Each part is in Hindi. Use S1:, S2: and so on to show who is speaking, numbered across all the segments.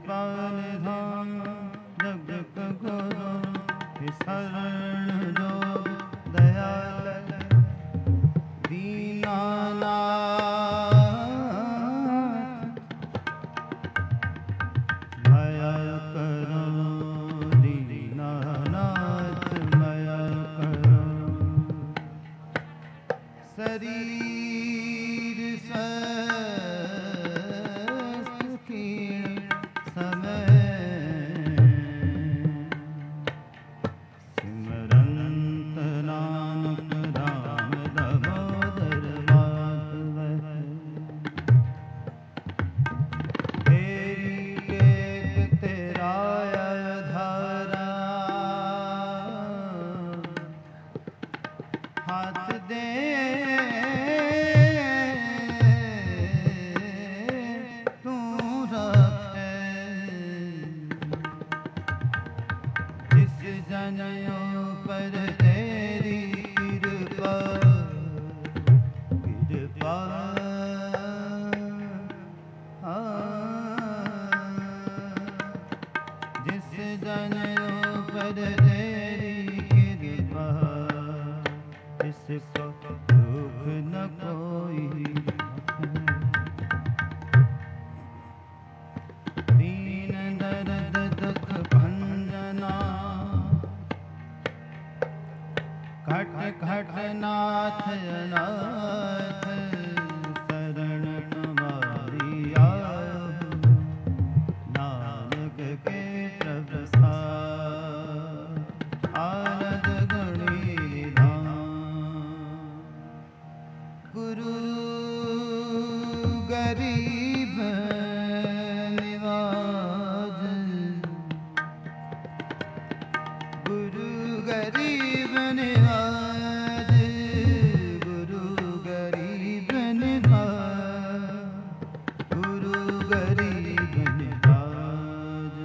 S1: कृपा निधान जग गुरु शरण जो दयाल दीनानाथ भया करो दीनानाथ भया करो शरीर स्वस्थ क्षीण समय सिमरंत नानक राम दामोदर माधव तेरी केत तेरा धारा हाथ दे तू रखे जिस जनयों पर तेरी कृपा कृपा जिस जनयों पर तेरी कृपा इसको दुख न कोई दीन दर्द दुख भंजना घट घट नाथ अनाथ शरण तुम्हारी आयो नानक के प्रसाद आनंद गणी धाम गुरु गरीब निवाज गुरु गरीब निवाज गुरु गरीब निवाज गुरु गरीब निवाज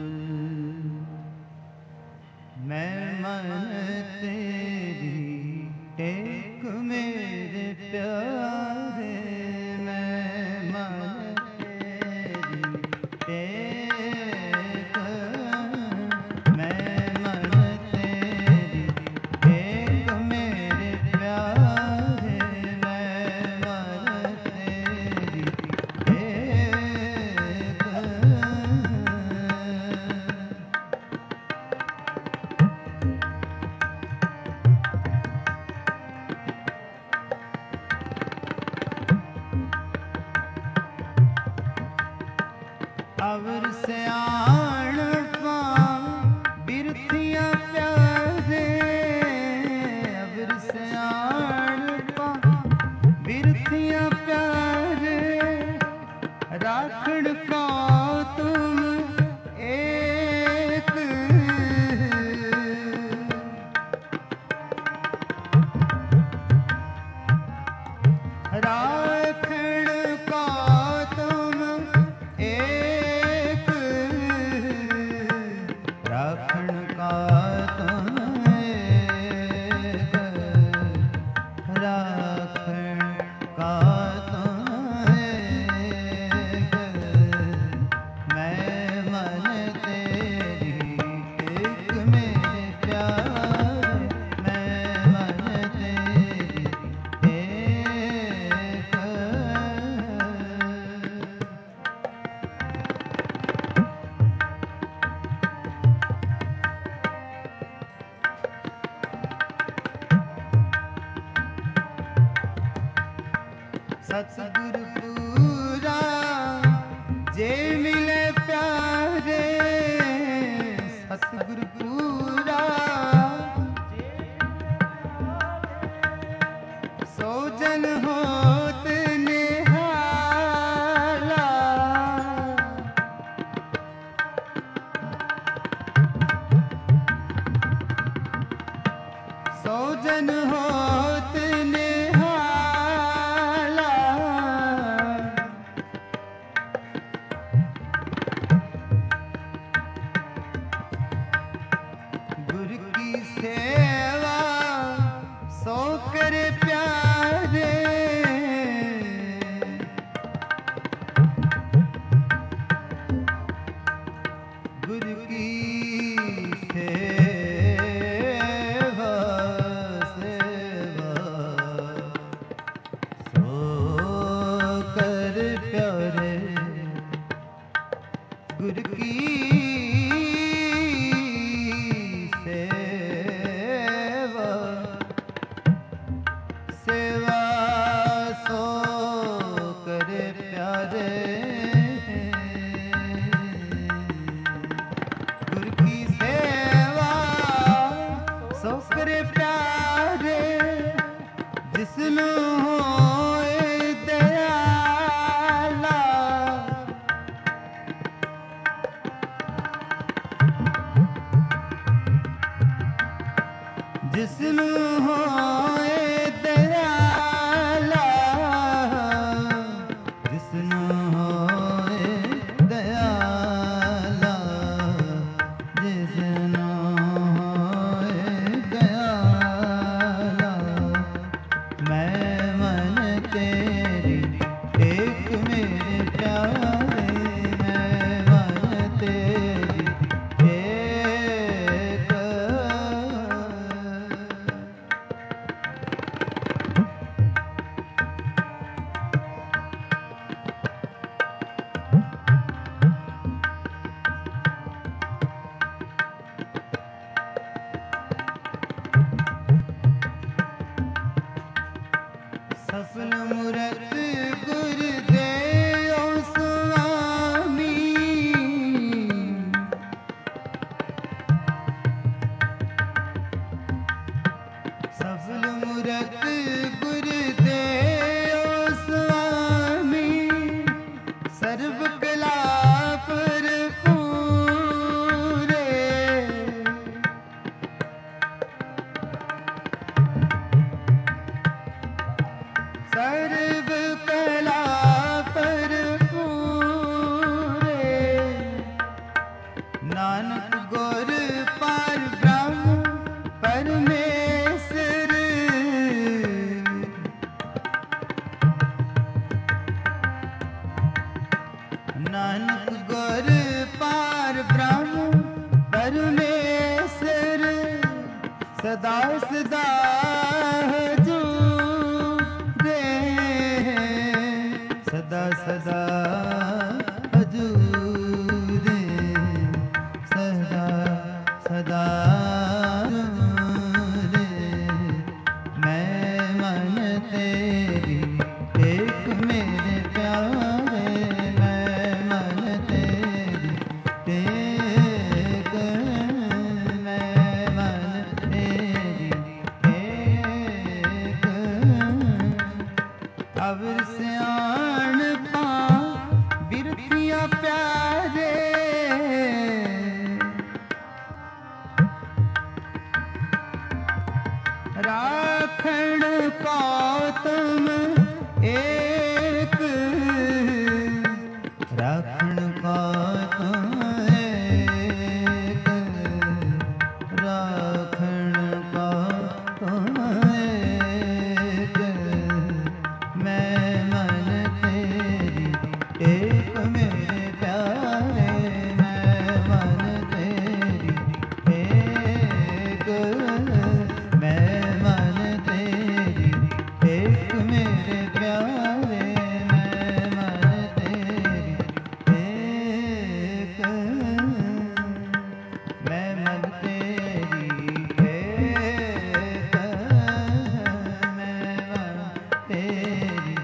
S1: मैं मन तेरी टेक मेरे प्यारे मैं मन तेरी टेक मैं मन तेरी टेक मेरे प्यारे मैं मन तेरी टेक अवर से आण पां बिरथियां प्यारे अवर से आण पां बिरथियां प्यारे राखण को तुम एक राखण को तुम एक राखण का तुम एक राखण का तुम एक मैं मन तेरी एक मेरे प्यारे मैं मन तेरी एक सतगुरु पूरा जे मिले प्यारे सतगुरु पूरा सो जन होत निहाला सो जन होत निहाला गुरु की सेवा सो करे प्यारे गुरु की सेवा सेवा सो कर प्यारे गुरु की सेवा सेवा सो कर प्यारे गुरु की सेवा सो कर प्यारे जिसनु होए दयाला जिसनु होए दयाला जिसनु होए दयाला जिसनु होए दयाला मैं मन तेरी एक मेरे प्यारे मैं मन तेरी एक सफल मूरत गुरुदेव स्वामी सफल मूरत गुरुदेव स्वामी सर्व कला भरपूरे सर्व कला भरपूरे नानक गुर पार ब्रह्म परमेश्वर नानक गुर पार ब्रह्म परमेश्वर सदा सदा सदा सदा हजूर सदा सदा मैं मन तेरी एक मेरे प्यारे मैं मन तेरी एक मैं मन तेरी एक अवर से आन पा बिरतिया प्यारे राखण पाओ तुम एक राखण पाओ तुम एक राखण पाओ तुम एक मैं मन तेरी एक मेरे प्यारे मैं मन तेरी एक मैं मन तेरी एक मेरे प्यारे मैं मन तेरी एक मैं मन तेरी एक मैं मन तेरी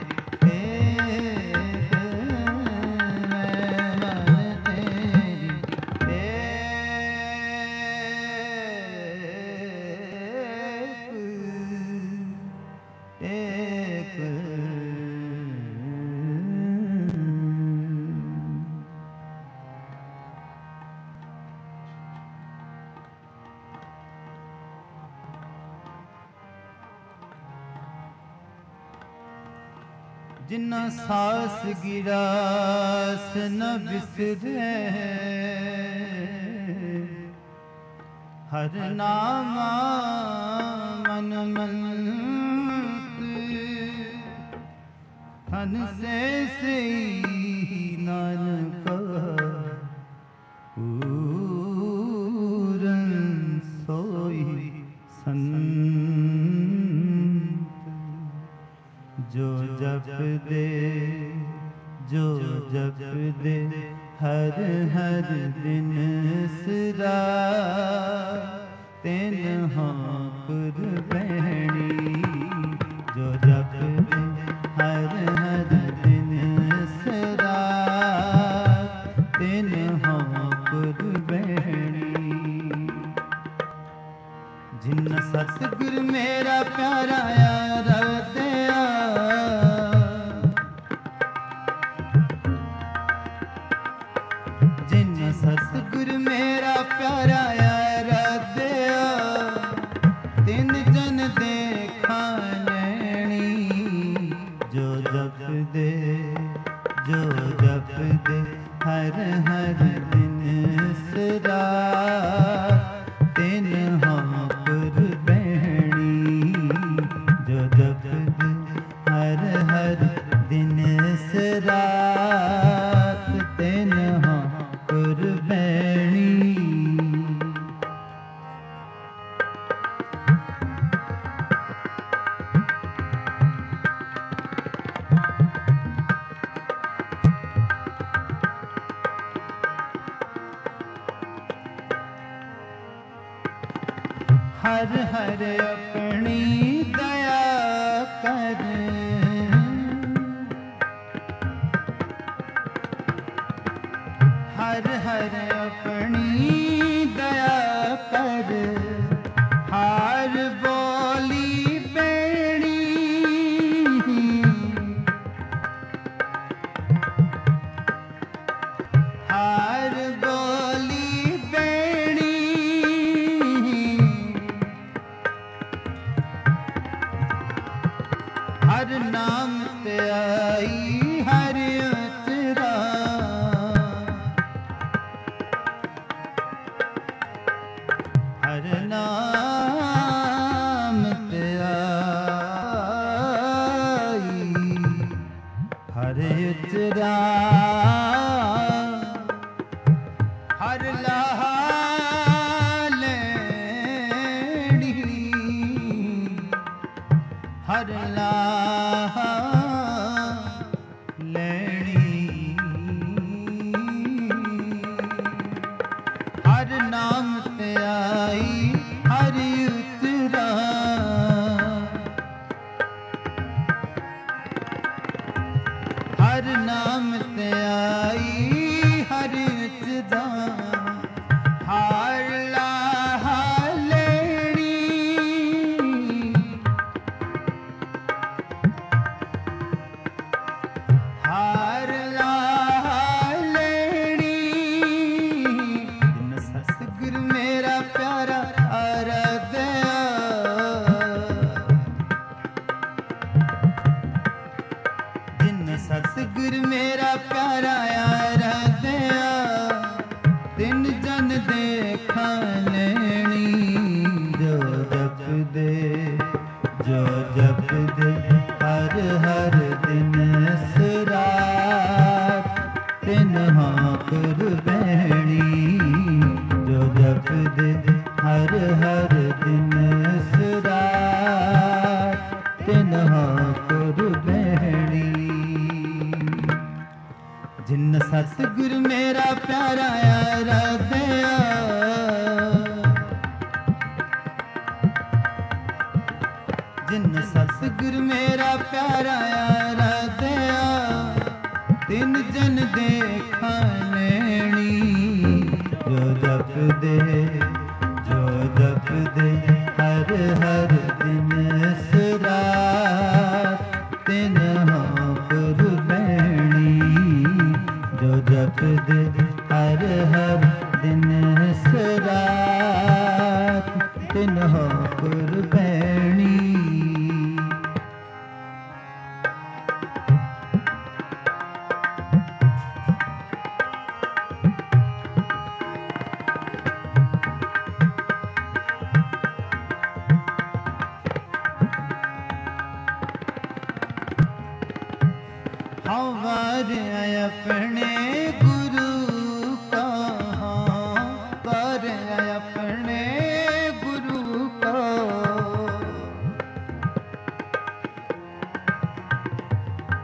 S1: जिन्ना सास गिरास न बिसरे हर नामा मन मन हन से नानका जप दे, जो जप दे हर हर दिन सिरा, तेन हाँ कुर्बैनी। जो जप दे हर हर दिन सिरा, तेन हाँ कुर्बैनी। जिन सतगुर मेरा प्यारा यार दया, जिन सतगुर मेरा प्यारा यार दया, तिन जन देखा नैनी। जो जप दे, जो जप दे हर हर दिन सिरा, तिन हाँ कुर्बैनी। जो जप दे हर हर दिन सिरा, तिन हाँ कुर्बैनी। हर हर अपनी दया कर, हर हर अपनी दया कर, हार बोली बेणी। हार बोली बेणी, हर नाम ते आई हर उतरा। हर नाम ते आई हर उतरा। हर लाहा लेनी, हर लाहा लेनी। हर नाम ते आई हर उतरा। हर नाम ते आई हर उतरा। हर लाहा लेनी, हार लाहा लेनी। जिन सतगुर मेरा प्यारा यार दया, जिन सतगुर मेरा प्यारा यार दया, तिन जन देखा लेनी। जो जप दे, जो जप दे हर हर दिन सिरा, तिन हाँ कुर्बैनी। जो जप दे हर हर दिन सिरा, तिन हाँ कुर्बैनी। जिन सतगुर मेरा प्यारा यार दया, जिन सतगुर मेरा प्यारा यार दया, तिन जन देखा नैनी। जो जप दे, जो जप दे हर हर दिन सिरा, तिन हाँ कुर्बैनी। जो जप दे हर हर दिन सिरा, तिन हाँ कुर्बैनी। हमार अपने गुरु का, कर अपने गुरु का।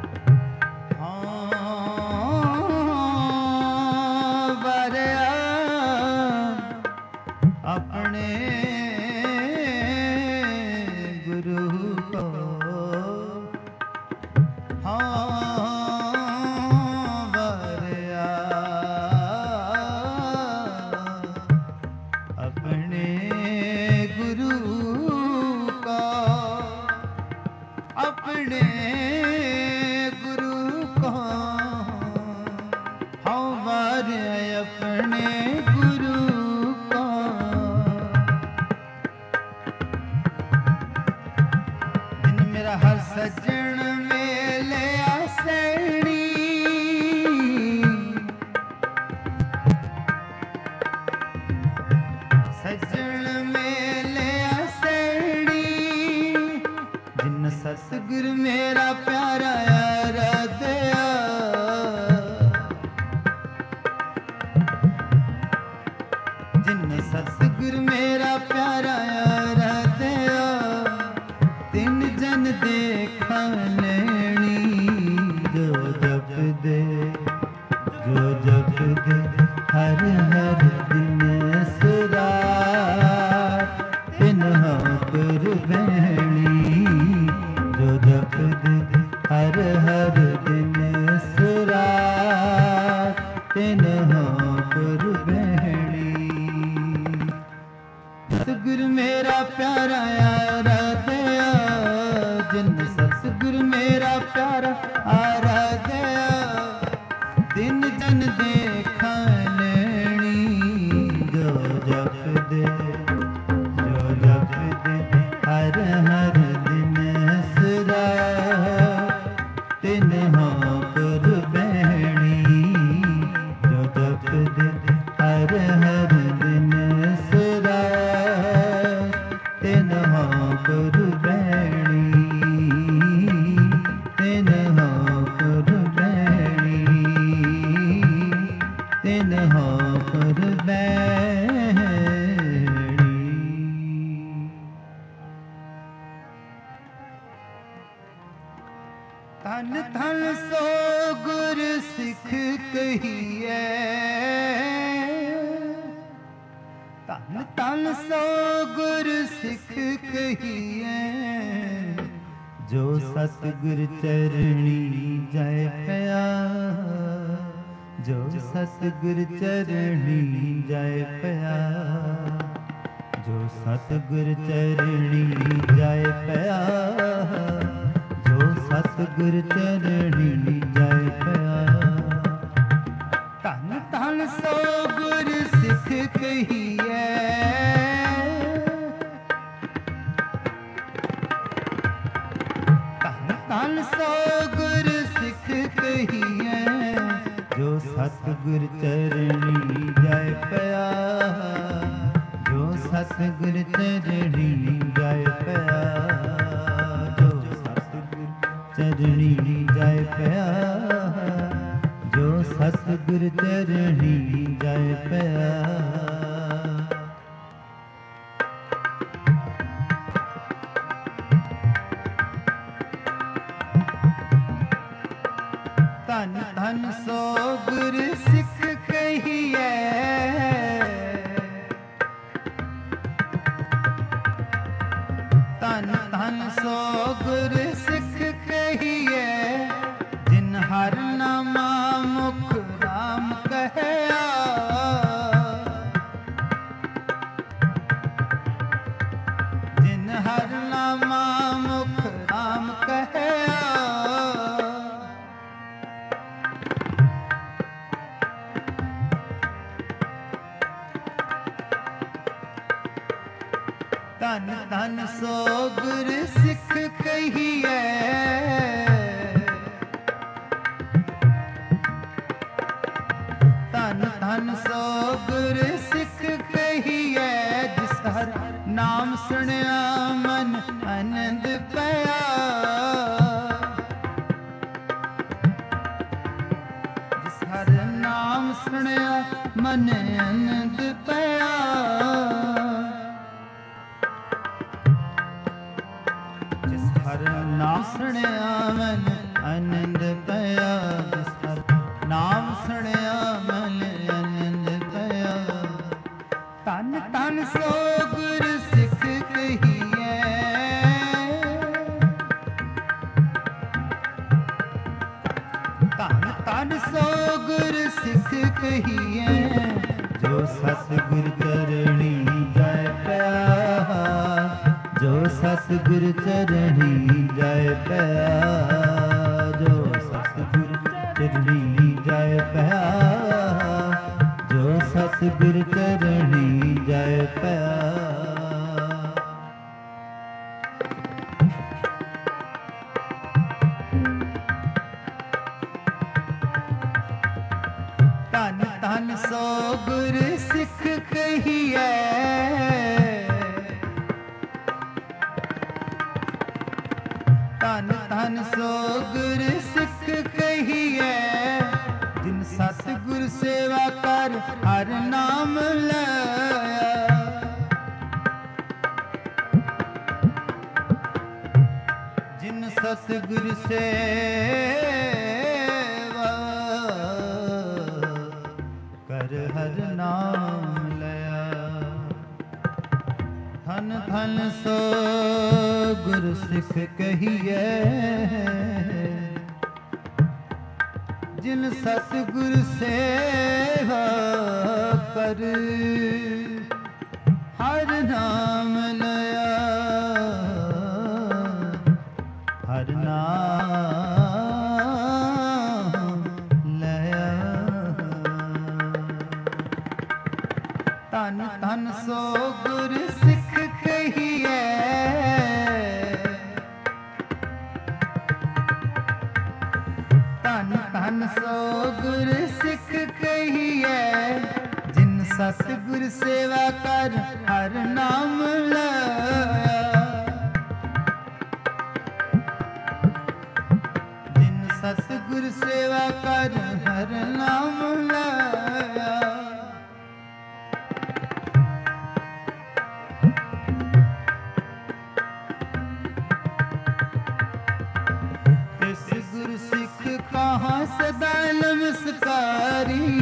S1: ਆਪਣੇ ਗੁਰੂ ਕੋ ਸੱਜਣ ਮੇਲਿਆ ਸੈਣੀ ਸੱਜਣ ਮੇਲਿਆ ਸੈਣੀ ਜਿਨ ਸਤਿਗੁਰ ਮੇਰਾ ਪਿਆਰਾ ਆਰਾਧਿਆ ਜਿਨ ਸਤਿਗੁਰ ਮੇਰਾ ਪਿਆਰਾ ਆਰਾਧਿਆ ਤਿੰਨ ਜਨ ਦੇਖਾ ਲੈਣੀ ਜੋ ਜਪਦੇ ਹਰ ਹਰ ਦਿਨ ਸੁਰਾਤ ਤਿਨ ਪਰ ਬਹਿਣੀ ਜੋ ਜਪਦੇ ਹਰ ਹਰ ਦਿਨ ਸੁਰਾਤ ਤਿਨ ਪਰ ਬਹਿਣੀ ਸਤਿਗੁਰ ਮੇਰਾ ਪਿਆਰਾ ਆਰਾਧਿਆ ਜਿਨ ਸਤਿਗੁਰ ਮੇਰਾ ਪਿਆਰਾ ਆਰਾਧਿਆ ਤਿਨ ਜਨ ਦੇਖਾ ਲੈਣੀ ਜੋ ਜਪਦੇ ਹਰ ਹਰ ਦਿਨ ਸੁਰਾਤ ਤਿਨ ਪਰ ਬਹਿਣੀ ਜੋ ਜਪਦੇ ਹਰ ਹਰ ਦਿਨ ਸੁਰਾਤ ਤਿਨ ਪਰ ਬਹਿਣੀ ਤਿਨ ਪਰ ਬਹਿਣੀ ਤਿਨ ਪਰ ਬਹਿਣੀ ਧਨ ਧਨ ਸੋ ਗੁਰ ਸਿੱਖ ਕਹੀਐ ਧਨ ਧਨ ਸੋ ਗੁਰ ਸਿੱਖ ਕਹੀਐ ਜੋ ਸਤਿਗੁਰ ਚਰਣੀ ਜੈ ਪਿਆ ਜੋ ਸਤਿਗੁਰ ਚਰਣੀ ਜੈ ਪਿਆ ਜੋ ਸਤਿਗੁਰ ਚਰਣੀ ਜੈ ਪਿਆ ਜੋ ਸਤਿਗੁਰ ਚਰਣੀ ਜੈ ਪਿਆ ਧਨ ਧਨ ਸੋ ਗੁਰ ਸਿੱਖ ਕਹੀਐ ਧਨ ਸੋ ਗੁਰ ਸਿੱਖ ਕਹੀਐ ਜੋ ਸਤਿਗੁਰ ਚਰਣੀ ਜੈ ਪਿਆ ਜੋ ਸਤਿਗੁਰ ਚਰਣੀ ਜੈ ਪਿਆ ਜੋ ਸਤਿਗੁਰ ਚਰਣੀ ਜੈ ਪਿਆ ਜੋ ਸਤਿਗੁਰ ਚਰਣੀ ਜੈ ਪਿਆ ਧਨ ਧਨ ਸੋ ਗੁਰ ਸਿੱਖ ਕਹੀਐ ਧਨ ਧਨ ਸੋ ਗੁਰ ਸਿੱਖ ਕਹੀਐ ਜਿਨ ਹਰ ਨਾਮਾ ਮੁਖ ਰਾਮ ਕਹਿਆ ਜਿਨ ਹਰ ਨਾਮਾ ਮੁਖ ਰਾਮ ਕਹਿਆ ਧਨ ਧਨ ਸੋ ਗੁਰ ਸਿੱਖ ਕਹੀਐ ਧਨ ਧਨ ਸੋ ਗੁਰ ਸਿੱਖ ਕਹੀਐ ਜਿਸ ਹਰ ਨਾਮ ਸੁਣਿਆ ਮਨ ਆਨੰਦ ਪਿਆ ਜਿਸ ਹਰ ਨਾਮ ਸੁਣਿਆ ਮਨ ਆਨੰਦ ਪਿਆ ਹਰ ਨਾਮ ਸੁਣਿਆ ਮਨ ਆਨੰਦ ਪਿਆ ਜਿਸ ਹਰ ਨਾਮ ਸੁਣਿਆ ਮਨ ਆਨੰਦ ਪਿਆ ਧਨ ਧਨ ਧਨ ਸੋ ਗੁਰ ਸਿੱਖ ਕਹੀਐ। ਧਨ ਧਨ ਸੋ ਗੁਰ ਸਿੱਖ ਕਹੀਐ। ਜੋ ਸਤਿਗੁਰ ਚਰਣੀ ਜੈ ਪਿਆ, ਜੋ ਸਤਿਗੁਰ ਚਰਣੀ ਜੈ ਪਿਆ, ਜੋ ਸਤਿਗੁਰ ਚਰਣੀ ਜੈ ਪਿਆ, ਜੋ ਸਤਿਗੁਰ ਚਰਣੀ ਜੈ ਪਿਆ। ਧਨ ਧਨ ਸੋ ਗੁਰ ਸਿੱਖ ਕਹੀਐ। ਧਨ ਧਨ ਸੋ ਗੁਰ ਸਿੱਖ ਕਹੀਐ। ਜਿਨ ਸਤਿਗੁਰ ਸੇਵਾ ਕਰ ਹਰ ਨਾਮ ਲਿਆ। ਜਿਨ ਸਤਿਗੁਰ ਸੇਵਾ ਕਰ ਹਰ ਨਾਮ ਲਿਆ। ਧਨ ਧਨ ਸੋ ਗੁਰ ਸਿੱਖ ਕਹੀਐ। ਜਿਨ ਸਤਿਗੁਰ ਸੇਵਾ ਕਰ ਹਰ ਨਾਮ ਲਿਆ। ਹਰ ਨਾਮ ਲਿਆ। ਧਨ ਧਨ ਸੋ ਗੁਰ ਸਿੱਖ ਕਹੀਐ। ਧਨ ਧਨ ਸੋ ਗੁਰ ਸਿੱਖ ਕਹੀਐ। ਜਿਨ ਸਤਿਗੁਰ ਸੇਵਾ ਕਰ ਹਰ ਨਾਮ ਲਿਆ। ਜਿਨ ਸਤਿਗੁਰ ਸੇਵਾ ਕਰ ਹਰ ਨਾਮ ਲਿਆ। ਗੁਰ ਸਿੱਖ ਕਹਾਂ ਸਦਾ ਨਮਸਕਾਰੀ।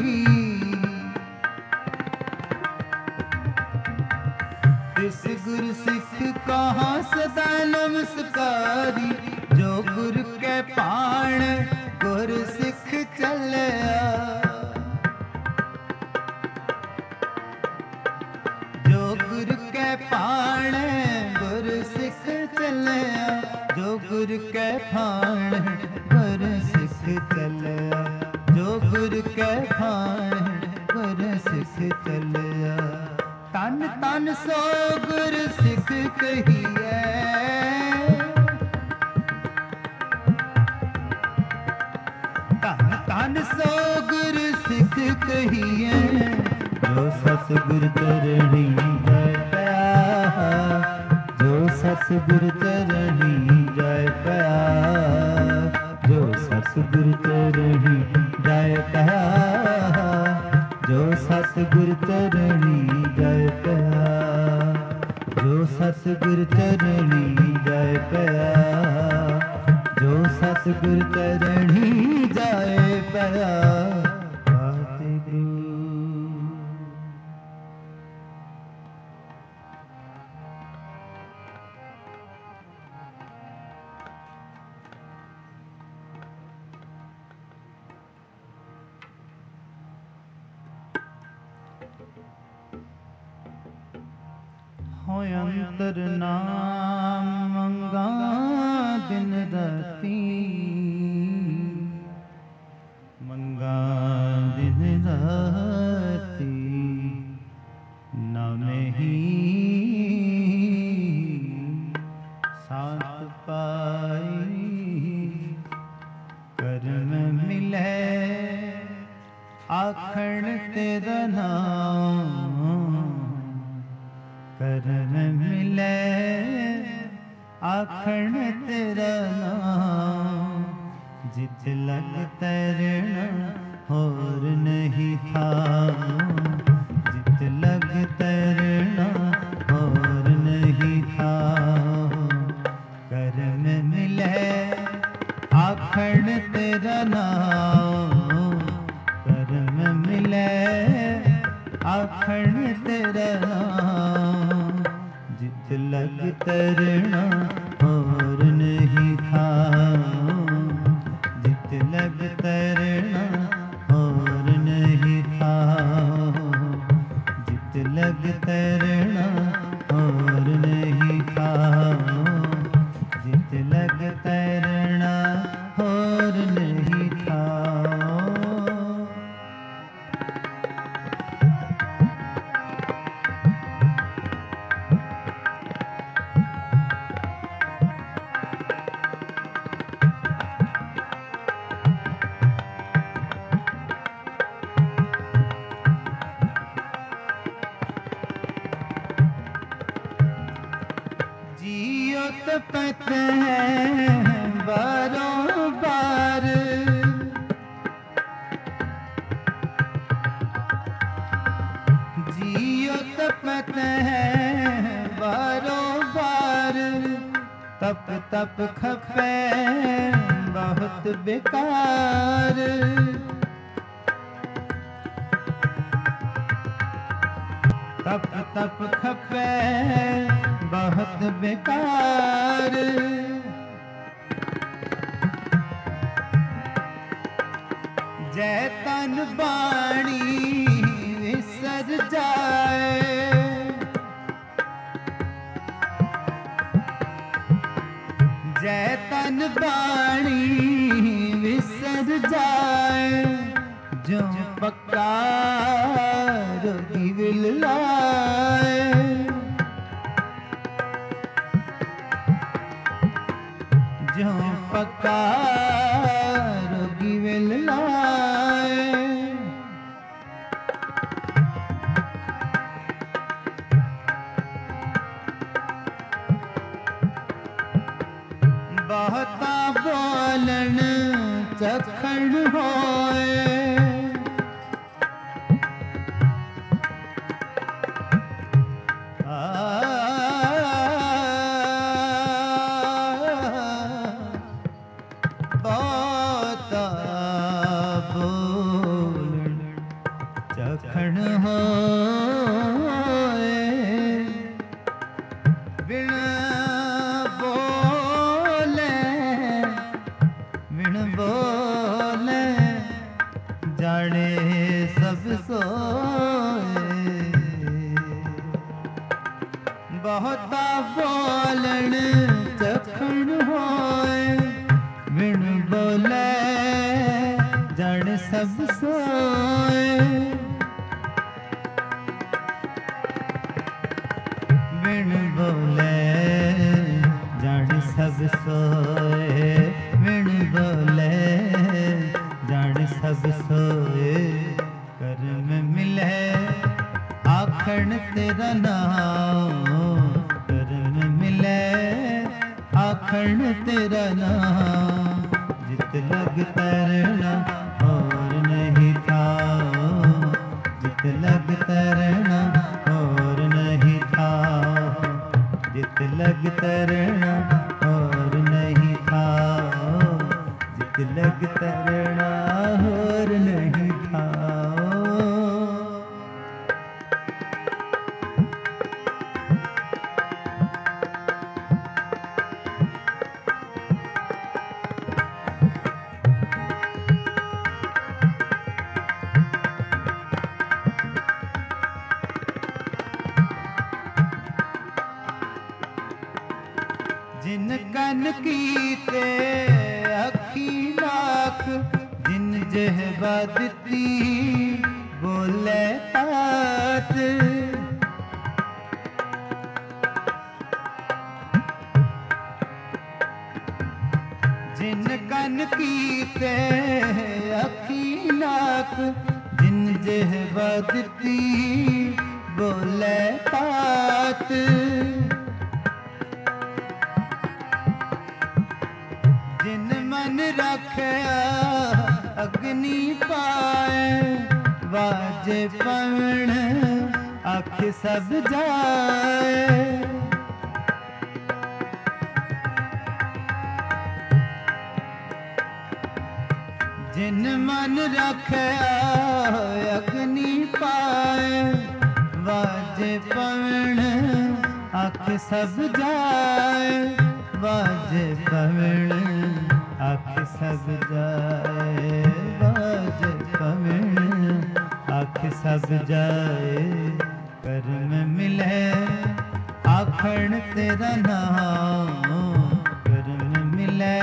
S1: ਇਸ ਗੁਰ ਸਿੱਖ ਕਹਾਂ ਸਦਾ ਨਮਸਕਾਰੀ। ਜੋ ਗੁਰ ਕੈ ਭਾਣ ਗੁਰ ਸਿੱਖ ਚੱਲਿਆ। ਜੋ ਗੁਰ ਕੈ ਭਾਣ ਗੁਰ ਸਿੱਖ ਚੱਲਿਆ। ਜੋ ਗੁਰ ਕੈ ਭਾਣ ਗੁਰ ਸਿੱਖ ਚੱਲਿਆ। ਜੋ ਗੁਰ ਕੈ ਭਾਣ ਗੁਰ ਸਿੱਖ ਚੱਲਿਆ। ਧਨ ਧਨ ਸੋ ਗੁਰ ਸਿੱਖ ਕਹੀਐ। ਧਨ ਧਨ ਸੋ ਗੁਰ ਸਿੱਖ ਕਹੀਐ। ਜੋ ਸਤਿਗੁਰ ਚਰਣੀ ਜੈ ਪਿਆ, ਜੋ ਸਤਿਗੁਰ ਚਰਣੀ ਜੈ ਪਿਆ, ਜੋ ਸਤਿਗੁਰ ਚਰਣੀ ਜੈ ਪਿਆ, ਜੋ ਸਤਿਗੁਰ ਚਰਣੀ ਜੈ ਪਿਆ, ਜੋ ਸਤਿਗੁਰ ਚਰਣੀ ਜੈ ਪਿਆ, ਜੋ ਸਤਿਗੁਰ ਚਰਣੀ ਜੈ ਪਿਆ। ਹੋਇ ਅੰਤਰ ਨਾਮ ਮੰਗਾ ਦਿਨ ਰਾਤੀ। ਮੰਗਾ ਦਿਨ ਰਾਤੀ ਨਾਮੇ ਹੀ ਸਾਥ ਪਾਈ। ਕਰਮ ਮਿਲੇ ਆਖਣ ਤੇਰਾ ਨਾਮ। ਕਰਮ ਮਿਲੇ ਆਖਣ ਤੇਰਾ ਨਾਮ। ਜਿਤ ਲਗ ਤਰਣਾ ਹੋਰ ਨਹੀਂ ਥਾਮ। ਜਿਤ ਲਗ ਤਰਣਾ ਹੋਰ ਨਹੀਂ ਥਾਮ। ਕਰਮ ਮਿਲੇ ਆਖਣ ਤੇਰਾ ਨਾਮ। ਕਰਮ ਮਿਲੇ आखण तेरा नाम। जित लग तरना और नहीं था, जित लग तरना और नहीं था, जित लग तरना और नहीं था, जित लग तरना और नहीं था। जियो तपत है बारों बार, जियो तपत है बारों बार, तप तप खपे बहुत बेकार। तप तप खपे बहुत बेकार। जय तन बाणी विसर जाए, जय तन बाणी विसर जाए, जो पक्का रोगी विल लाए। जो पक्का रोगी विल लाए। बहुता बोलन चखण होए, बहुता बोलन चखण होए, बिन बिन बोले जाने सब सोए। बहुता बोलन चखण होए, बिन बोले जाने सब सोए। बिन बोले जाने सब सोए, बिन बोले जान सब सोए। कर्म मिले आखण तेरा नाम, कर्म मिले आखण तेरा नाम। जित लग तरना और नहीं था, जित लग तरना और नहीं था, जित लग तरना और नहीं था, जित लग तरना और नहीं था। जिन कन कीते अखी लाख, जिन जेहबा दिती बोले तात। जिन कन कीते अखी लाख, जिन जेहबा दिती बोले तात। जिन मन रखया अग्नि पाए, वाजे पवन अख सब जाए। जिन मन रखया अग्नि पाए। वाजे पवन अख सब जाए, वाजे पवन अख सब जाए, वाजे पवन अख सब जाए। कर्म मिले आखण तेरा नाम, कर्म मिले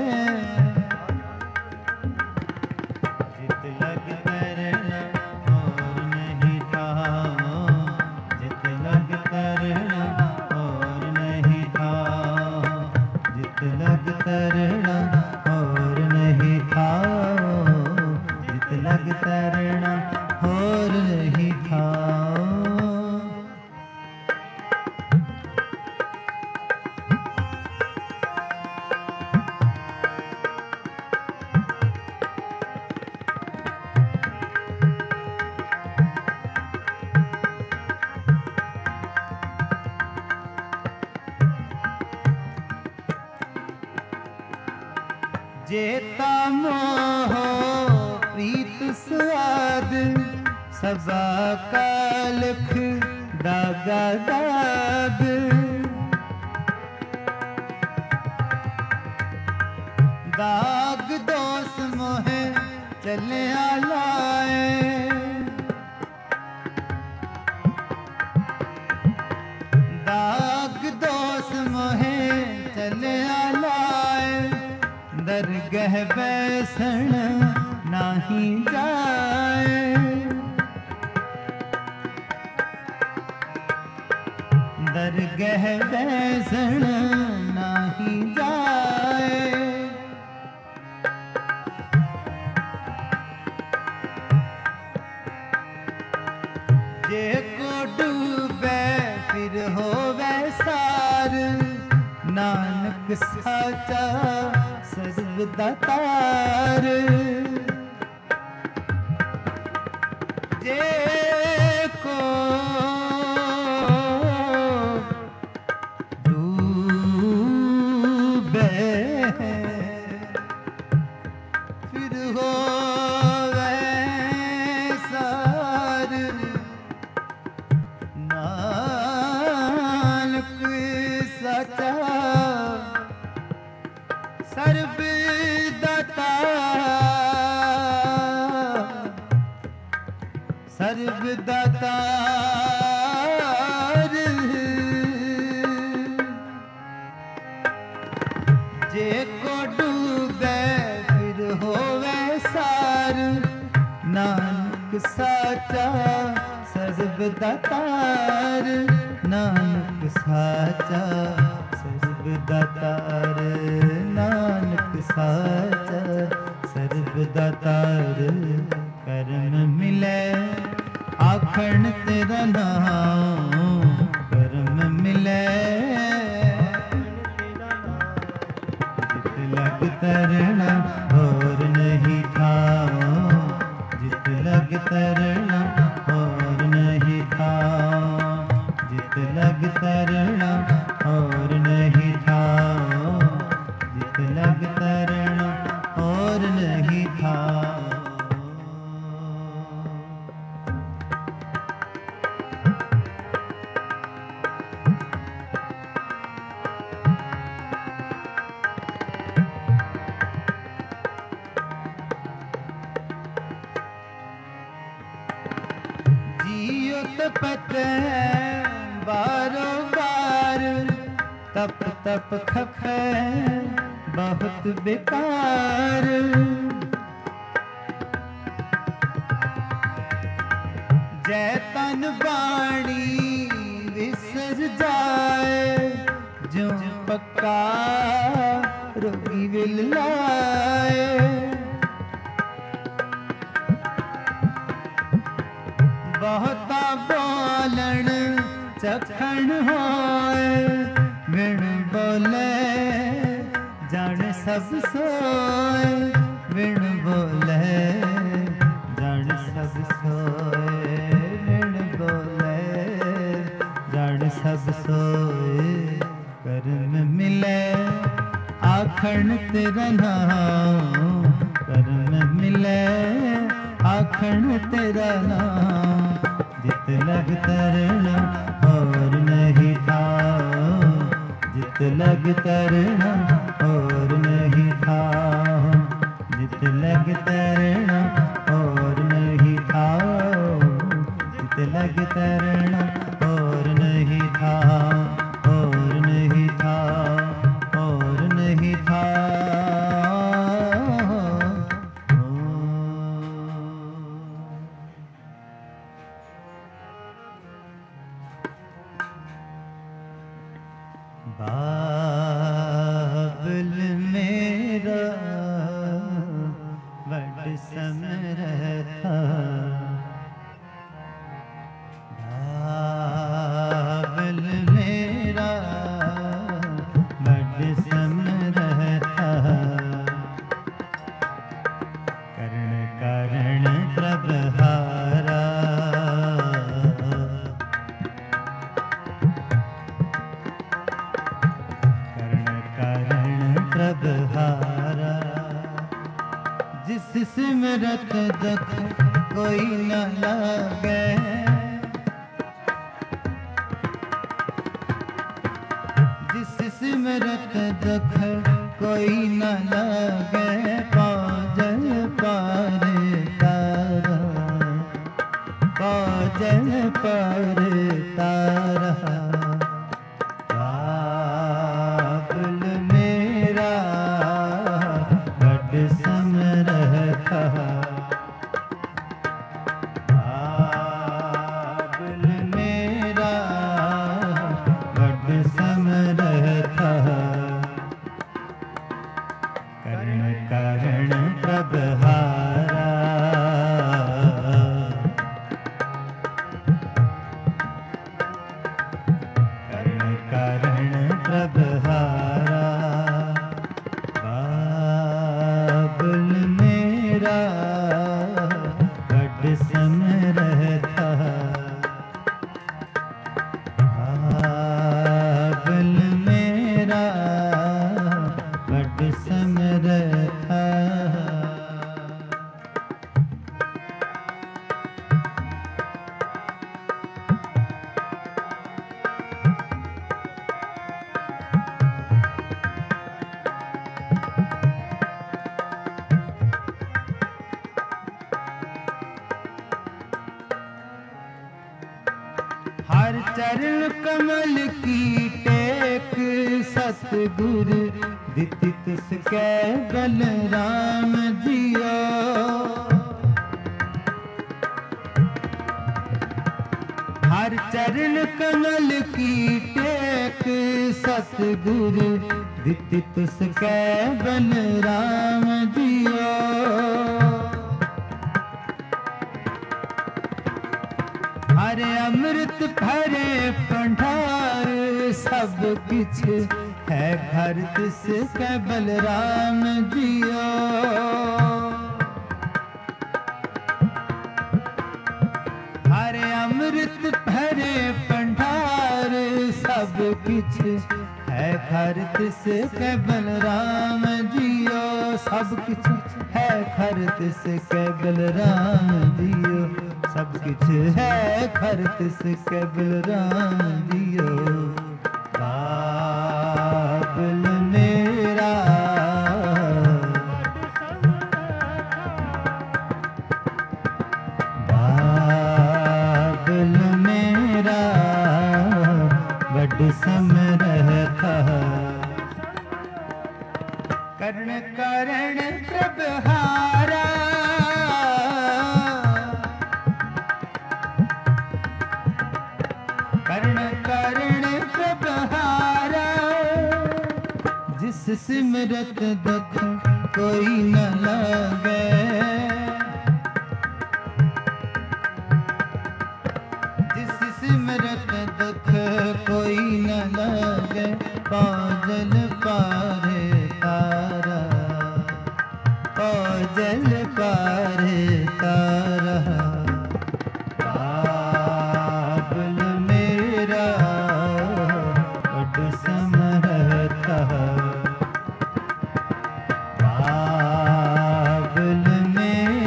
S1: जित लग करना और नहीं ठाओ, जित लग करना और नहीं ठाओ, जित लग करना और नहीं ठाओ, जित लग करना और नहीं ठाओ। जेता मोह प्रीत स्वाद, सबा कालख दागा दाग। दाग दोष मोहे चले आलाए, दाग दोष मोहे चले आलाए। दरगह बैसन नाही जाए, दरगह बैसन नाही जाए। जे को डूबे फिर होवे सार, नानक साचा सर्वदातार। जे को डूबे फिर होवे सार, नानक साचा सर्वदातार। जे को डूबे फिर होवे सार, नानक साचा सर्वदातार, नानक साचा सर्वदातार, नानक साचा सर्वदातार। कर्म मिले आखण तेरा नाम, कर्म मिले जित लग तरना और नहीं ठाओ, जित लग तरना और नहीं ठाओ, जित लग तरना और नहीं ठाओ, जित लग तरना और नहीं ठाओ। जियो तपत बारो बार, तप तप खपे बहुत बेकार। जय तन बाणी विसर जाए, जो पक्का रोगी विल लाए। बहुता बोलन चखण होए, बिन बोले जान सब सोए, बिन बोले जान सब सोए, बिन बोले जान सब सोए। कर्म मिले आखण तेरा नाम, कर्म मिले आखण तेरा नाम। लग तरना और नहीं था, जित लग तरना और नहीं था, जित लग तरना और नहीं था, जित लग तरना और नहीं था, और नहीं था, और नहीं था। बाबुल मेरा बड़ समर था, बाबुल मेरा बड़ समर था, कर्ण कर्ण प्रभहारा, प्रभहारा, जिस सिमरत दुख कोई न लागे, जिस सिमरत दुख कोई न लागे, काजल पार तारा, काजल पार तारा। हर चरण कमल की टेक, सतगुरु दिति तिसकै बलराम जियो। हर चरण कमल की टेक, सतगुरु दिति तिसकै बलराम जियो। हरे अमृत भरे भंडार, सब किछ है घर तिसकै बलराम जियो। हरे अमृत भरे भंडार, सब किछ है घर तिसकै बलराम जियो। सब किछ है घर तिसकै बलराम जियो, सब किछ है घर तिसकै बलराम जियो। बाबुल मेरा बाबुल मेरा बड़ समरह था, कर्ण कर्ण प्रभहारा। कर्ण कर्ण प्रभहारा, जिस सिमरत दुख कोई न लागे, जिस सिमरत दुख कोई न लागे। काजल पार तारा, काजल पार तारा। बाबुल मेरा बड़ समरह था, बाबुल मेरा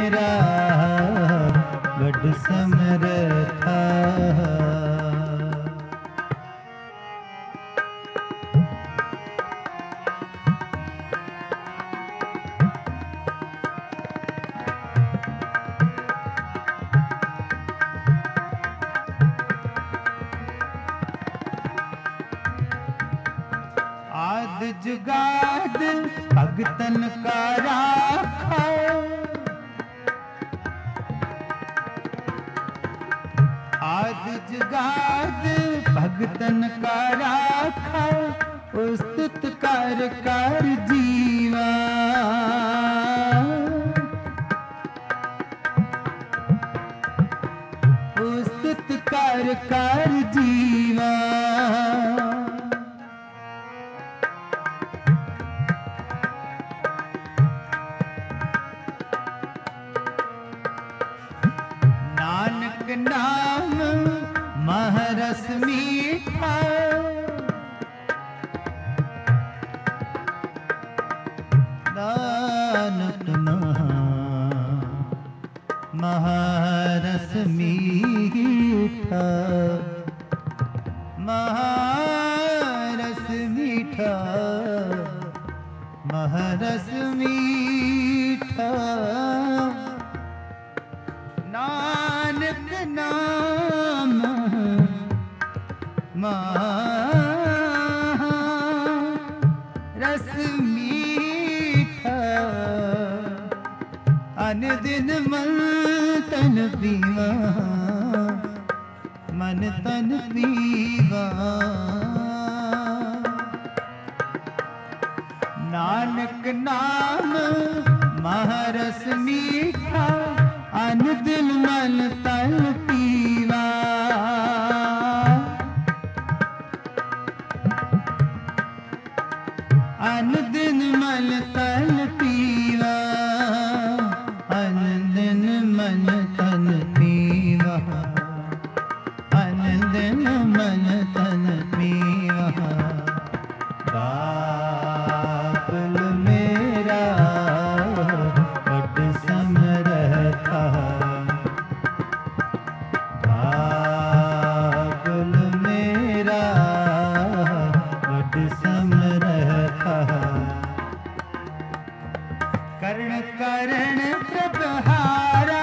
S1: आद जुगाद भगतन का राखा, आद जुगाद भगतन का राखा, उस्तुत कर कर जीवा, उस्तुत कर कर जीवा। नानक नाम महरस मीठा, नानक नाम महरस मीठा, महरस मीठा, महरस मीठा। नानक नाम महरस मीठा, अन दिन मन तन पीवा, मन तन पीवा। नानक नाम महरस मीठा, अन दिल मन तन पीवा। अन दिन मन तन पीवा, अन दिन मन तन पीवा, अन दिन मन तन पीवा। बाबुल मेरा बड़ समरथा, बाबुल मेरा बड़ समरथा। कर्ण करण प्रभहारा,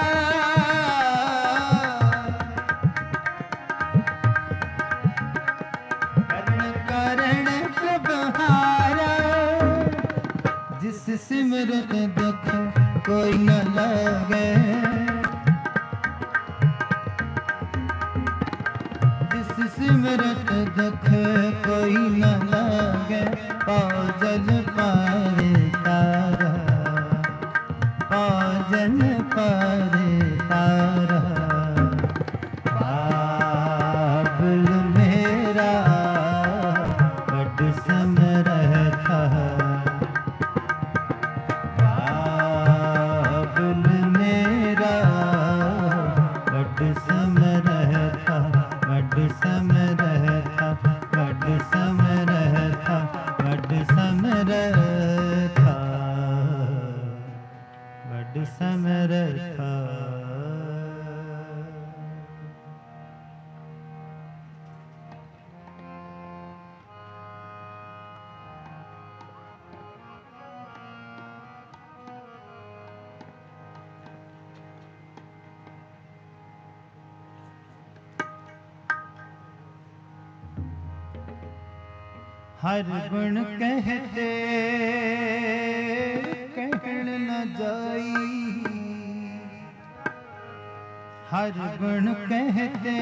S1: कर्ण करण प्रभहारा, जिस सिमरत दुख कोई न लागे, जिस सिमरत दुख कोई न लागे। पाओ जल पार तारा, पाओ जल पार तारा। बाबुल मेरा बड़ समरथा, बाबुल मेरा बड़ समरथा, बड़ समरथा, बड़ समरथा, बड़ समरथा, बड़ समरथा। हर गुण कहते कहण न जाई, हर गुण कहते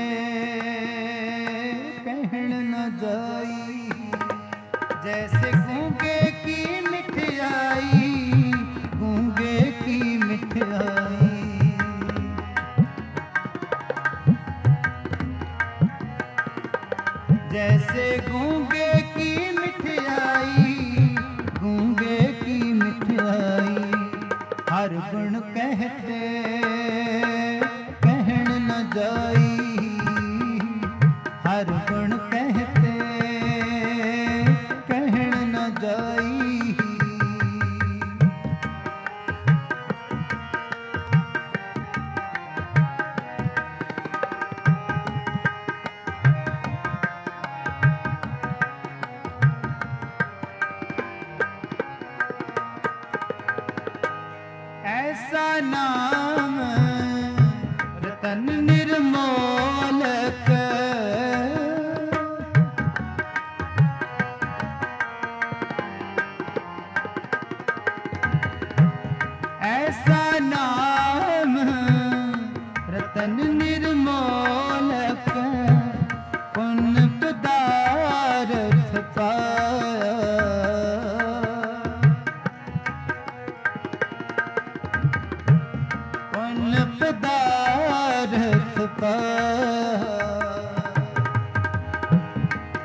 S1: कहण न जाई। जैसे गूंगे की मिठाई, गूंगे की मिठाई। जैसे गूंगे की मिठाई, गूंगे की मिठाई। हर गुण कहते कहण न जाई, हर गुण कहते कहण न जाई। ऐसा नाम रतन निर्मोलक,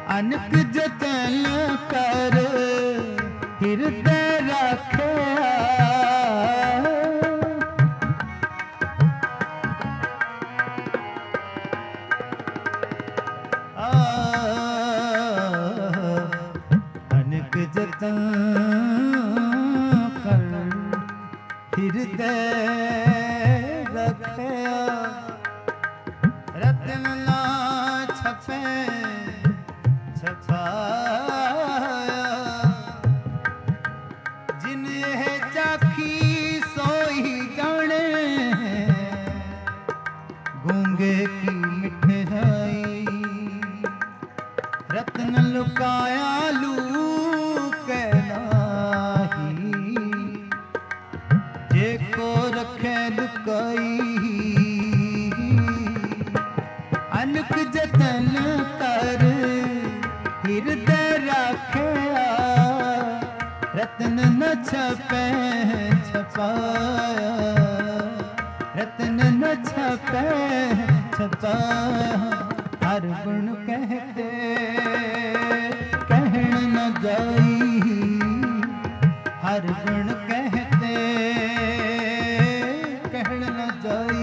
S1: अनक जतन कर हृदय रखया। अनक जतन कर हृदय रखया। रतन ना छपे छपाया। जिन यह चाखी सोई जाने गूंगे की मिठाई। रत्न लुकाया लूक नाही जे को रखे लुकाई। अनक जतन कर हृदय रखया। रत्न न छपे छपाया। रत्न न छपे छपाया। हर गुण कहते कहन न जाई। हर गुण कहते कहन न जाई।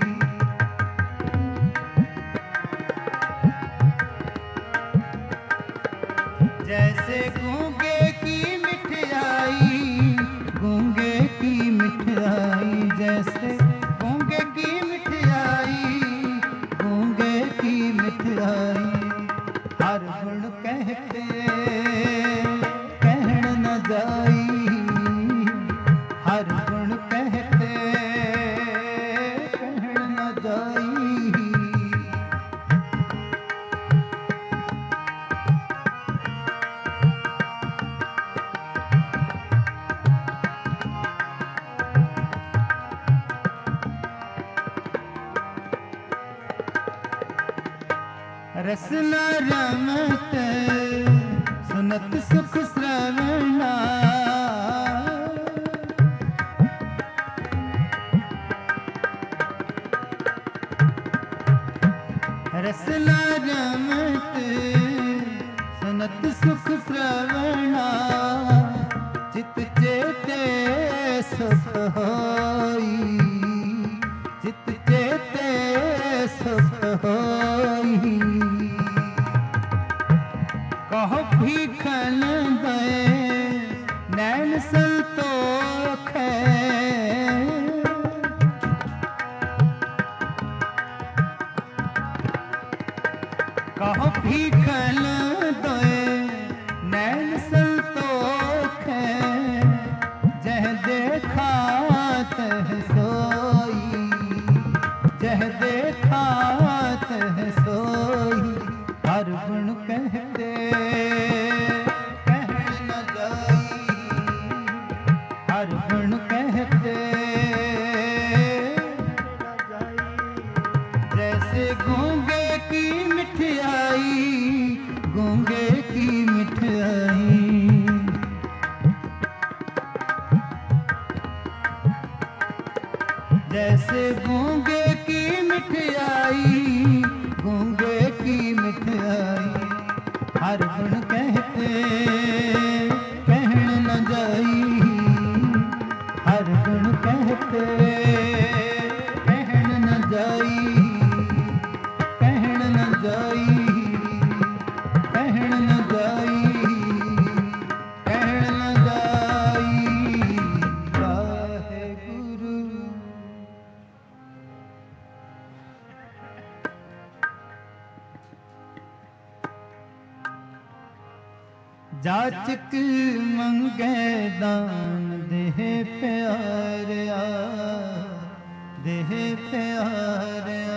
S1: जैसे गूंगे की मिठाई। गूंगे की मिठाई। जैसे गूंगे की मिठाई। गूंगे की मिठाई। हर गुण कहते कहन न जाई। हर गुण कहते कहन न जाई। रसना रमत सुनत सुख श्रवणा। रसना रमत सुनत सुख श्रवणा। चित चेते सुख होई। चित चेते सुख होई। कहो भीखन दे नैन संतोख है। कहो भीखन दे नैन संतोख है। जह देखा तह सोई। जह देखा तह सोई। हर गुण कहते कहन न जाई। हर गुण कहते जैसे गूंगे की मिठाई। गूंगे की मिठाई। जैसे गूंगे की मिठाई। गूंगे की मिठाई। हर गुण कहते कहन न जाई। हर गुण कहते कहन न जाई। कहन न जाई। कहन न जाई। कहन न जाई। वाहेगुरु। जाचक मंगे दान देह प्यारिया। देह प्यारिया।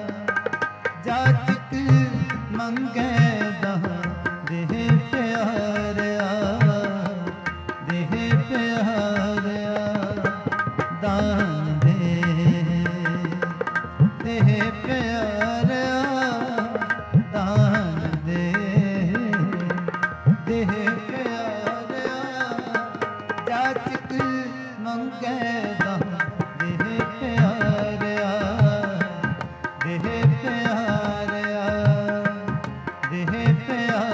S1: जाचक मंगे दान देह प्यारिया। देह प्यारिया। दान दे देह प्यारिया। दान दे देह प्यारिया। जाचक मंगे दान देह प्यारिया। देह प्यारिया। देह प्यारिया।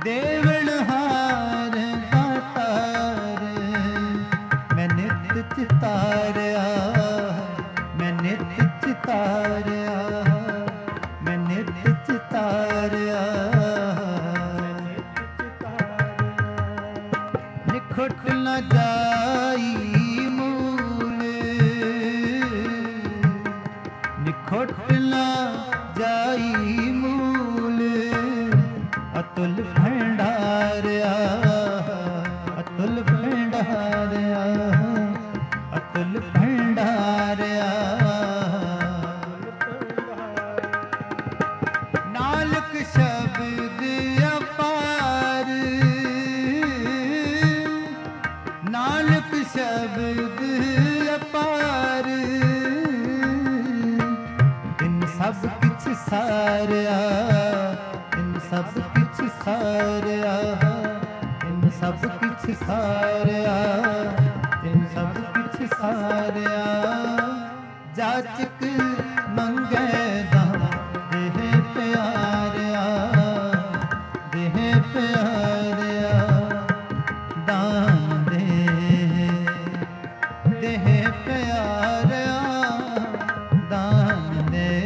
S1: ਦੇਵਨਹਾਰ ਦਾਤਾਰ ਮੈਂ ਨਿਤ ਚਿਤਾਰਿਆ, ਮੈਂ ਨਿਤ ਚਿਤਾਰਿਆ, ਮੈਂ ਨਿਤ ਚਿਤਾਰਿਆ। ਨਿਖੁੱਟ ਨਾ ਜਾਈ ਮੂਲ, ਨਿਖੁੱਟ ਨਾ ਜਾਈ ਮੂਲ, ਅਤੁਲ ਭੰਡਾਰਿਆ, ਅਤੁਲ ਭੰਡਾਰਿਆ, ਅਤੁਲ ਭੰਡਾਰਿਆ। ਨਾਨਕ ਸ਼ਬਦ ਅਪਾਰ, ਨਾਨਕ ਸ਼ਬਦ ਅਪਾਰ, ਇਨ ਸਭ ਕਿਛ ਸਾਰਿਆ, ਇਨ ਸਭ ਕਿਛ ਸਾਰਿਆ, ਇਨ ਸਭ ਕਿਛ ਸਾਰਿਆ, ਇਨ ਸਭ ਕਿਛ ਸਾਰਿਆ। ਜਾਚਕ ਮੰਗੈ ਦਾਮ ਦੇਹ ਪਿਆਰਿਆ, ਦੇਹ ਪਿਆਰਿਆ, ਦਾਨ ਦੇ ਦੇਹ ਪਿਆਰਿਆ, ਦਾਨ ਦੇ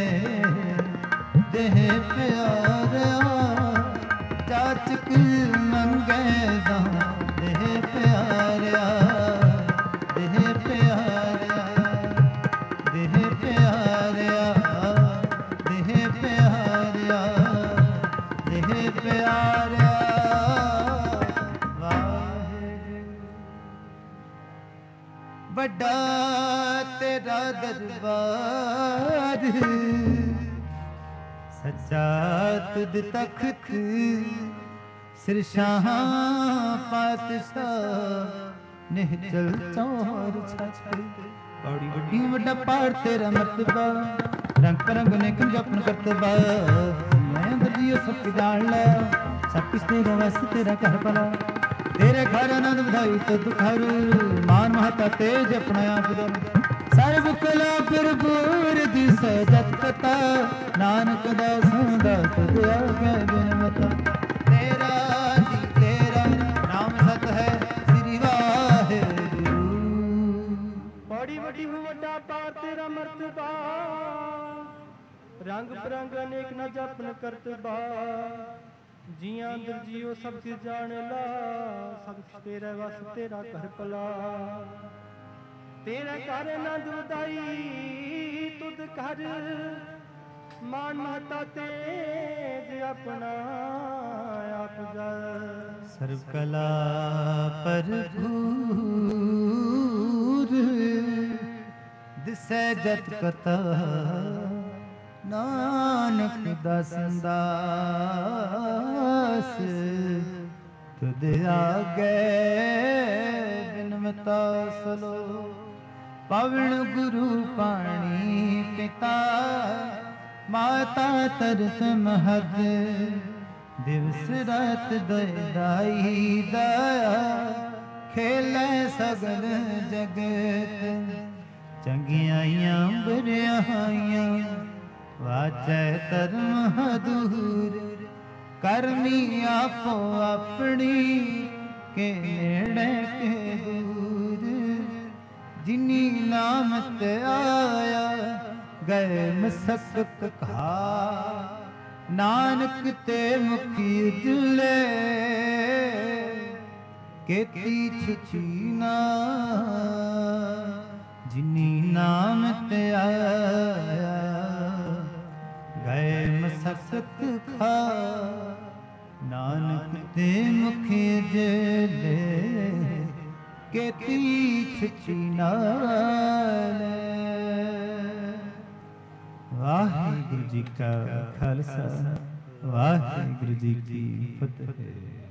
S1: ਦੇਹ ਪਿਆਰਿਆ। ਜਾਚਕ ਮੰਗੈ ਦਾਮ ਦੇਹ ਪਿਆਰਿਆ, ਦੇਹ ਪਿਆਰਿਆ, ਦੇਹ ਪਿਆਰਿਆ, ਦੇਹ ਪਿਆਰਿਆ, ਦੇਹ ਪਿਆਰਿਆ। ਵਾਹਿਗੁਰੂ ਵੱਡਾ ਤੇਰਾ ਦਰਬਾਰ, ਸੱਚਾ ਤੁਧ ਤਖਤ, ਸਿਰ ਸ਼ਾਹ ਪਾਤਸ਼ਾਹ ਨਿਹਚਲ ਚੌਰ ਛੱਤ। ਬੜੀ ਵੱਡੀ ਵੱਡਾ ਪਾੜ ਤੇਰਾ ਮਰਤਬਾ, ਰੰਗ ਪਰੰਗ ਅਨੇਕ ਜਪਨ ਕਰਤਬਾ। ਮੈਂ ਅੰਦਰ ਜੀਓ ਸਭ ਜਾਣ ਲੈ, ਸਭ ਕਿਸ ਤੇਰਾ ਵਸ ਤੇਰਾ ਘਰ ਭਲਾ। ਤੇਰੇ ਘਰ ਆਨੰਦ ਵਧਾਈ ਤੁਧ ਘਰ, ਮਾਨ ਮਹਤਾ ਤੇਜ ਆਪਣਾ ਆਪ ਦਰ। ਸਰਬ ਕਲਾ ਭਰਪੂਰ ਦਿਸੈ ਜਤ ਕਤਾ, ਨਾਨਕ ਦਾਸਾਂ ਦਾ ਤੁਧ ਆਗੇ ਬਿਨ ਮਤਾ। ਤੇਰਾ ਜੀ ਤੇਰਾ ਨਾਮ ਸਤ ਹੈ, ਸ੍ਰੀ ਵਾਹਿਗੁਰੂ।
S2: ਬੜੀ ਵੱਡੀ ਵੱਡਾ ਪਾਰ ਤੇਰਾ ਮਰਤਬਾ, ਰੰਗ ਬਰੰਗ ਅਨੇਕ ਨਾ ਜਪਨ ਕਰਤਬਾ। ਜੀਆਂ ਅੰਦਰ ਜੀਓ ਸਭ ਕਿਛ ਜਾਣ ਲਾ, ਸਭ ਤੇਰਾ ਵਸ ਤੇਰਾ ਘਰ ਭਲਾ। ਤੇਰੇ ਘਰ ਆਨੰਦ ਵਧਾਈ ਤੁਧ ਘਰ, ਮਾਨ ਮਹਤਾ ਤੇਜ ਆਪਣਾ ਆਪ ਜਰ।
S1: ਸਰਬ ਕਲਾ ਭਰਪੂਰ ਦਿਸੈ ਜਤ ਕਤਾ, ਨਾਨਕ ਦਾਸਨ ਦਾਸ ਤੁਧ ਆਗੇ ਬਿਨਮਤਾ ਸਲੋ। ਪਵਨ ਗੁਰੂ ਪਾਣੀ ਪਿਤਾ, ਮਾਤਾ ਤਰਸ ਮਹਦ, ਦਿਵਸ ਰਾਤ ਦਾਈ ਦਇਆ। ਖੇਲੇ ਸਗਲ ਜਗਤ, ਚੰਗਿਆਈਆਂ ਬੁਰਿਆਈਆਂ, ਵਾਚੈ ਧਰਮ ਹਦੂਰ। ਕਰਮੀ ਆਪੋ ਆਪਣੀ, ਕੇ ਨੇੜੇ ਕੇ ਦੂਰ। ਜਿਨੀ ਨਾਮ ਤੇ ਆਇਆ, ਗਏ ਮਸਕਤ ਘਾ। ਨਾਨਕ ਤੇ ਮੁਖੀ ਉਜਲੇ, ਕੀਤੀ ਛੁਛੀਨਾ। ਜਿਨੀ ਨਾਮ ਤੇ ਆਇਆ, ਗਏ ਮਸਕਤ ਖਾ। ਨਾਨਕ ਤੇ ਮੁਖੀ ਉਜਲੇ, ਕੀਤੀ ਛੁਛੀਨਾ। ਵਾਹਿਗੁਰੂ ਜੀ ਕਾ ਖਾਲਸਾ, ਵਾਹਿਗੁਰੂ ਜੀ ਕੀ ਫਤਿਹ।